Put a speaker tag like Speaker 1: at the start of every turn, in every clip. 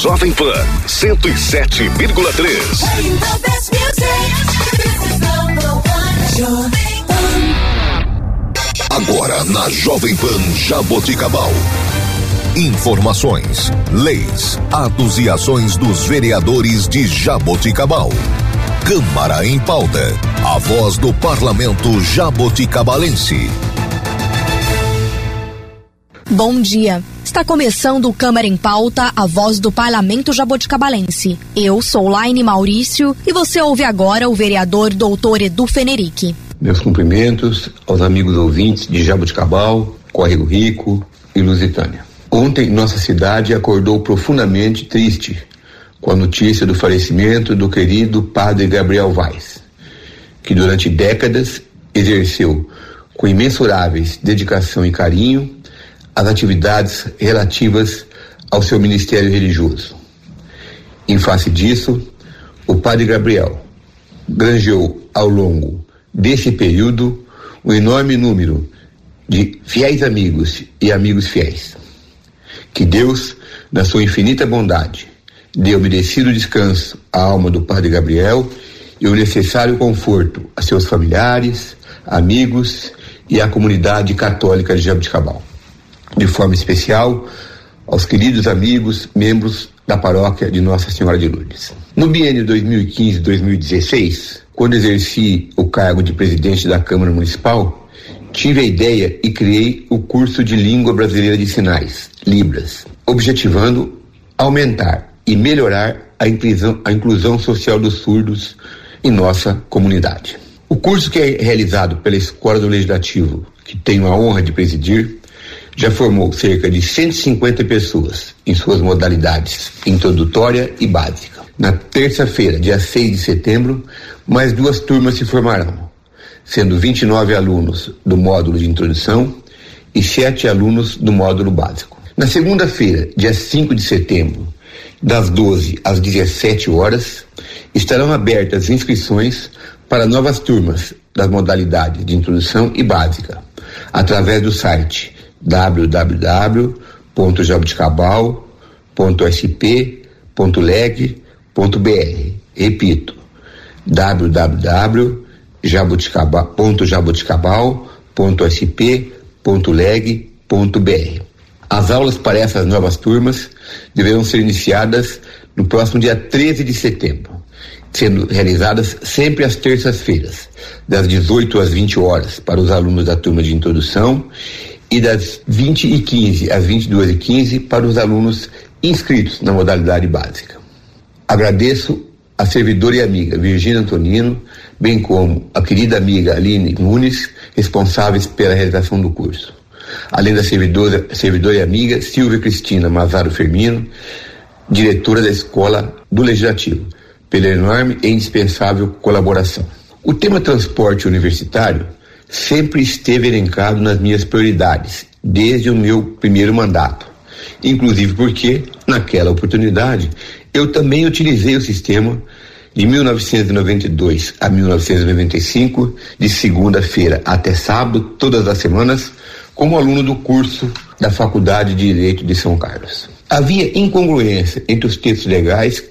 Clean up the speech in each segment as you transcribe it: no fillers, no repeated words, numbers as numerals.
Speaker 1: Jovem Pan 107,3. Agora na Jovem Pan Jaboticabal. Informações, leis, atos e ações dos vereadores de Jaboticabal. Câmara em Pauta. A voz do parlamento jaboticabalense.
Speaker 2: Bom dia. Está começando o Câmara em Pauta, a voz do parlamento jaboticabalense. Eu sou Laine Maurício e você ouve agora o vereador doutor Edu Fenerick.
Speaker 3: Meus cumprimentos aos amigos ouvintes de Jaboticabal, Córrego Rico e Lusitânia. Ontem, nossa cidade acordou profundamente triste com a notícia do falecimento do querido padre Gabriel Vaz, que durante décadas exerceu com imensuráveis dedicação e carinho as atividades relativas ao seu ministério religioso. Em face disso, o padre Gabriel granjeou ao longo desse período um enorme número de fiéis amigos e amigos fiéis. Que Deus, na sua infinita bondade, dê o merecido descanso à alma do padre Gabriel e o necessário conforto a seus familiares, amigos e à comunidade católica de Jaboticabal. De forma especial, aos queridos amigos, membros da paróquia de Nossa Senhora de Lourdes. No biênio 2015-2016, quando exerci o cargo de presidente da Câmara Municipal, tive a ideia e criei o curso de Língua Brasileira de Sinais, Libras, objetivando aumentar e melhorar a inclusão social dos surdos em nossa comunidade. O curso, que é realizado pela Escola do Legislativo, que tenho a honra de presidir, já formou cerca de 150 pessoas em suas modalidades introdutória e básica. Na terça-feira, dia 6 de setembro, mais 2 turmas se formarão, sendo 29 alunos do módulo de introdução e 7 alunos do módulo básico. Na segunda-feira, dia 5 de setembro, das 12 às 17 horas, estarão abertas inscrições para novas turmas das modalidades de introdução e básica, através do site www.jaboticabal.sp.leg.br. Repito, www.jaboticabal.sp.leg.br. As aulas para essas novas turmas deverão ser iniciadas no próximo dia 13 de setembro, sendo realizadas sempre às terças-feiras, das 18 às 20 horas para os alunos da turma de introdução e das 20h15 às 22h15 para os alunos inscritos na modalidade básica. Agradeço a servidora e amiga Virgínia Antonino, bem como a querida amiga Aline Nunes, responsáveis pela realização do curso. Além da servidora e amiga Silvia Cristina Mazaro Firmino, diretora da Escola do Legislativo, pela enorme e indispensável colaboração. O tema transporte universitário sempre esteve elencado nas minhas prioridades, desde o meu primeiro mandato, inclusive porque, naquela oportunidade, eu também utilizei o sistema de 1992 a 1995, de segunda-feira até sábado, todas as semanas, como aluno do curso da Faculdade de Direito de São Carlos. Havia incongruência entre os textos legais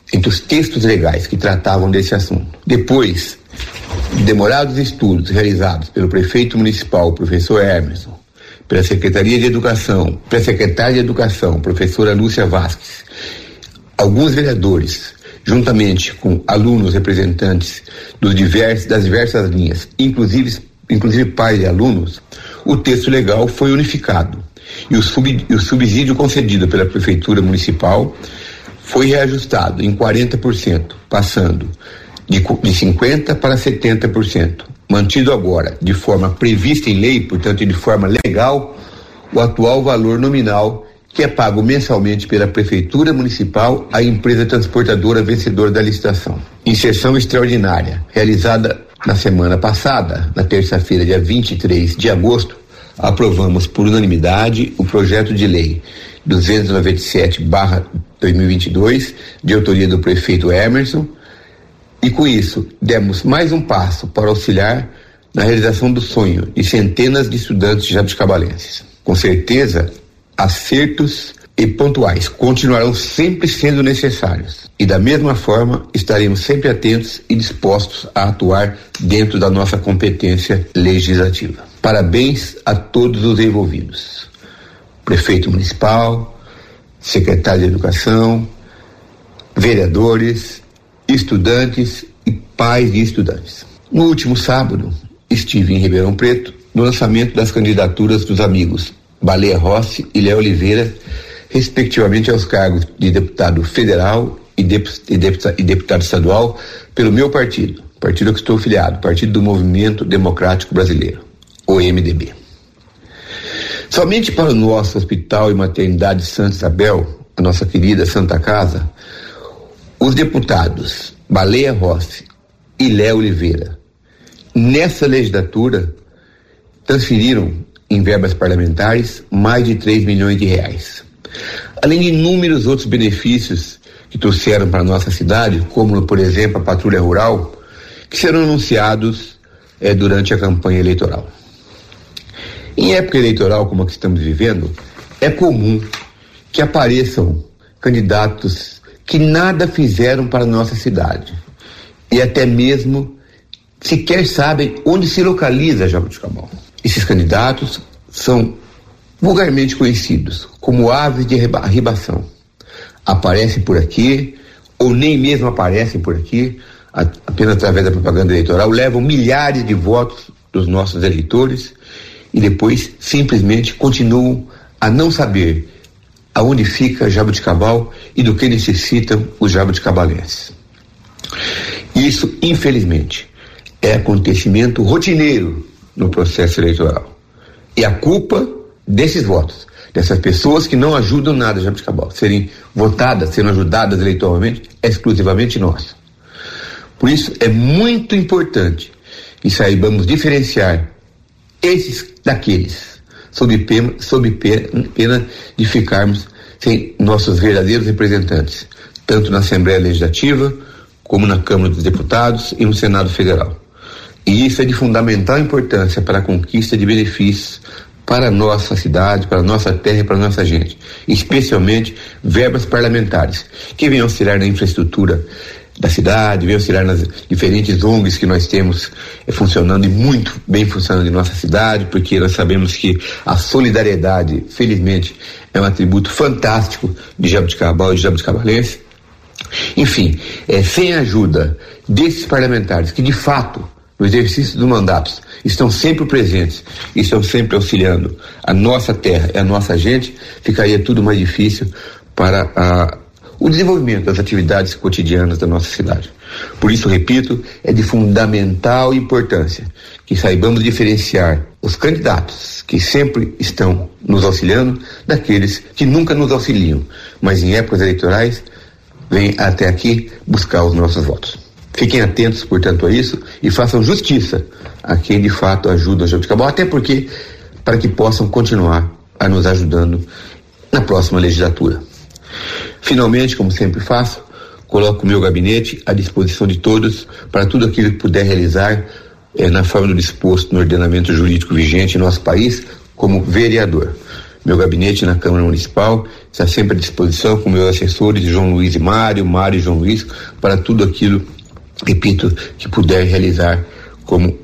Speaker 3: que tratavam desse assunto. Depois de demorados estudos realizados pelo prefeito municipal, professor Emerson, pela Secretaria de Educação, pela secretária de Educação, professora Lúcia Vasques, alguns vereadores, juntamente com alunos representantes das diversas linhas, inclusive pais de alunos, o texto legal foi unificado e o subsídio concedido pela Prefeitura Municipal foi reajustado em 40%, passando de 50% para 70%, mantido agora de forma prevista em lei, portanto de forma legal, o atual valor nominal que é pago mensalmente pela Prefeitura Municipal à empresa transportadora vencedora da licitação. Em sessão extraordinária, realizada na semana passada, na terça-feira, dia 23 de agosto, aprovamos por unanimidade o projeto de lei 297/2022, de autoria do prefeito Emerson, e com isso demos mais um passo para auxiliar na realização do sonho de centenas de estudantes jabuticabalenses. Com certeza, acertos e pontuais continuarão sempre sendo necessários. E da mesma forma, estaremos sempre atentos e dispostos a atuar dentro da nossa competência legislativa. Parabéns a todos os envolvidos. Prefeito municipal, secretário de educação, vereadores, estudantes e pais de estudantes. No último sábado, estive em Ribeirão Preto no lançamento das candidaturas dos amigos Baleia Rossi e Léo Oliveira, respectivamente aos cargos de deputado federal e deputado estadual pelo meu partido a que estou filiado, Partido do Movimento Democrático Brasileiro, o MDB. Somente para o nosso Hospital e Maternidade Santa Isabel, a nossa querida Santa Casa, os deputados Baleia Rossi e Léo Oliveira, nessa legislatura, transferiram em verbas parlamentares mais de 3 milhões de reais. Além de inúmeros outros benefícios que trouxeram para a nossa cidade, como, por exemplo, a patrulha rural, que serão anunciados durante a campanha eleitoral. Em época eleitoral como a que estamos vivendo, é comum que apareçam candidatos que nada fizeram para a nossa cidade e até mesmo sequer sabem onde se localiza Jaboticabal. Esses candidatos são vulgarmente conhecidos como aves de arribação. Aparecem por aqui, ou nem mesmo aparecem por aqui, apenas através da propaganda eleitoral, levam milhares de votos dos nossos eleitores e depois simplesmente continuam a não saber aonde fica Jaboticabal e do que necessitam os jabuticabalenses. Isso, infelizmente, é acontecimento rotineiro no processo eleitoral. E a culpa desses votos, dessas pessoas que não ajudam nada a Jaboticabal, serem votadas, sendo ajudadas eleitoralmente, é exclusivamente nossa. Por isso, é muito importante que saibamos diferenciar esses daqueles, sob pena de ficarmos sem nossos verdadeiros representantes, tanto na Assembleia Legislativa, como na Câmara dos Deputados e no Senado Federal. E isso é de fundamental importância para a conquista de benefícios para a nossa cidade, para a nossa terra e para a nossa gente, especialmente verbas parlamentares, que venham auxiliar na infraestrutura da cidade, venham auxiliar nas diferentes ONGs que nós temos funcionando e muito bem funcionando em nossa cidade, porque nós sabemos que a solidariedade, felizmente, é um atributo fantástico de Jaboticabal e de jabuticabalense. Enfim, sem a ajuda desses parlamentares que, de fato, no exercício dos mandatos, estão sempre presentes e estão sempre auxiliando a nossa terra e a nossa gente, ficaria tudo mais difícil para o desenvolvimento das atividades cotidianas da nossa cidade. Por isso, repito, é de fundamental importância que saibamos diferenciar os candidatos que sempre estão nos auxiliando daqueles que nunca nos auxiliam, mas em épocas eleitorais vêm até aqui buscar os nossos votos. Fiquem atentos, portanto, a isso e façam justiça a quem de fato ajuda a Jaboticabal, até porque para que possam continuar a nos ajudando na próxima legislatura. Finalmente, como sempre faço, coloco o meu gabinete à disposição de todos para tudo aquilo que puder realizar na forma do disposto no ordenamento jurídico vigente em nosso país como vereador. Meu gabinete na Câmara Municipal está sempre à disposição com meus assessores João Luiz e Mário e João Luiz para tudo aquilo, repito, que puder realizar como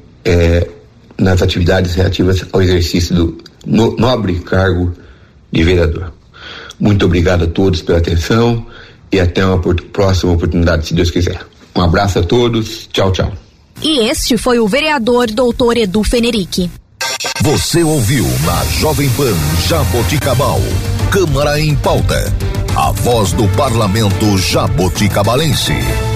Speaker 3: nas atividades relativas ao exercício do nobre cargo de vereador. Muito obrigado a todos pela atenção e até uma próxima oportunidade, se Deus quiser. Um abraço a todos, tchau, tchau.
Speaker 2: E este foi o vereador Dr. Edu Fenerick.
Speaker 1: Você ouviu na Jovem Pan Jaboticabal, Câmara em Pauta, a voz do parlamento jaboticabalense.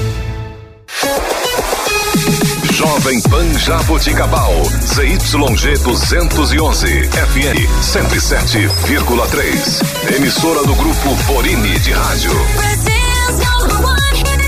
Speaker 1: Jovem Pan Jaboticabal, ZYG 211, FM 107,3. Emissora do Grupo Borini de Rádio.